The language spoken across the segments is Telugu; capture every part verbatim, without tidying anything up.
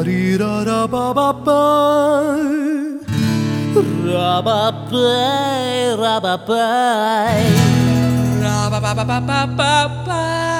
Ba-dee-da-da-ba-ba-ba. Ra-ba-ba-ba, ra-ba-ba. Ra-ba-ba-ba-ba-ba-ba.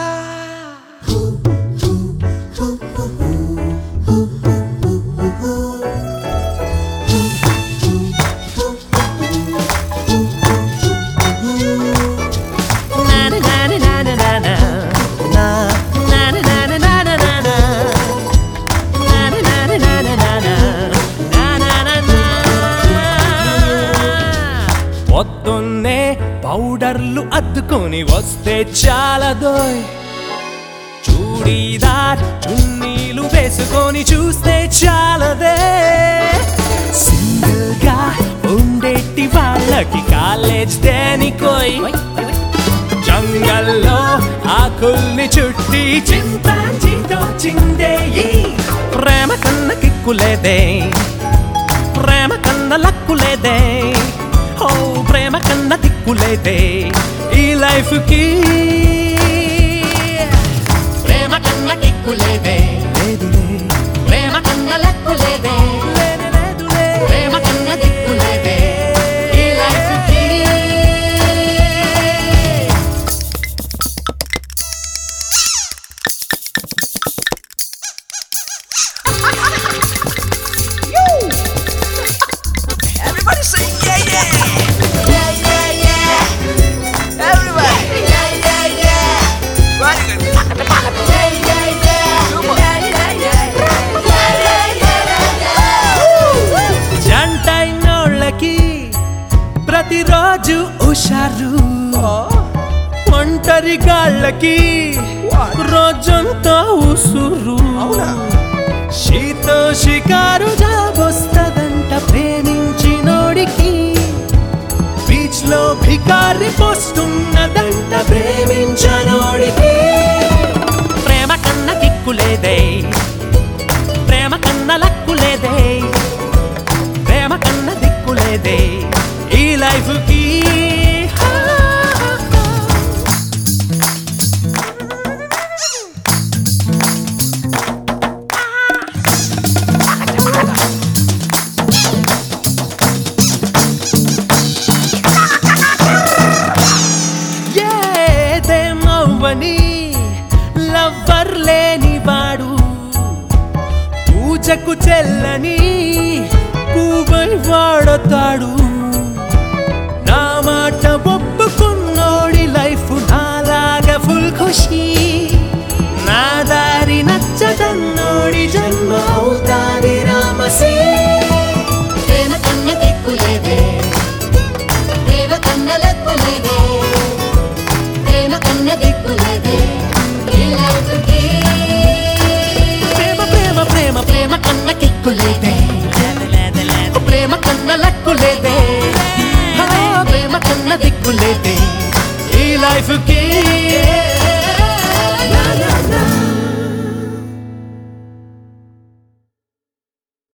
పొద్దున్నే పౌడర్లు అద్దుకొని వస్తే చాలదోయ్, చూడీదార్ చున్నీలు వేసుకొని చూస్తే చాలదే. సింగిల్ గా ఉండేటి వాళ్ళకి కాలేజ్ దేనికోయ్, జంగల్లో ఆకుల్ని చుట్టి చింపాంజీతో చిందేయి. ప్రేమ కన్న కిక్కులేదే, ప్రేమ కన్న లక్కులేదే, ఓ ప్రేమ కన్న దిక్కులేదే ఈ లైఫ్ కి. ప్రేమ కన్న దిక్కులేదే, లేదులే ప్రేమ కన్న లక్కులేదే, లేదులే ప్రేమ కన్న దిక్కులేదే ఈ లైఫ్ కి. Everybody say yeah yeah. Yeah yeah yeah. Everybody. Yeah yeah yeah. Right. Yeah yeah yeah. Yeah yeah yeah. Yeah yeah yeah. జంటైనోళ్ళకి ప్రతిరోజు ఉషారు, ఒంటరి గాళ్ళకి రోజంతా ఉసురు. షీతో షికారు జాబొస్తదంట ప్రేమించినోడికి, బీచ్ లో భికారి పోస్తున్నదంట ప్రేమించనోడికి. ప్రేమ కన్న దిక్కులేదే, ప్రేమ కన్న లక్కులేదే, ప్రేమ కన్న దిక్కులేదే ఈ లైఫ్ కి. లవ్వర్ లేని వాడు పూజకు చెల్లని పువ్వై వాడతాడు. నా మాట ఒప్పుకున్నోడి లైఫ్ నాలాగా ఫుల్ ఖుషి, నా దారి నచ్చదన్నోడి జన్మ అవుతాది రామసి. ప్రేమ కన్న దిక్కులేదే, ప్రేమ కన్న లక్కులేదే, ప్రేమ కన్న దిక్కులేదే ఈ లైఫ్ కి. ప్రేమ ప్రేమ ప్రేమ ప్రేమ కన్న కిక్కులేదే, ప్రేమ కన్న లక్కులేదే, ప్రేమ కన్న దిక్కులేదే ఈ లైఫ్ కి.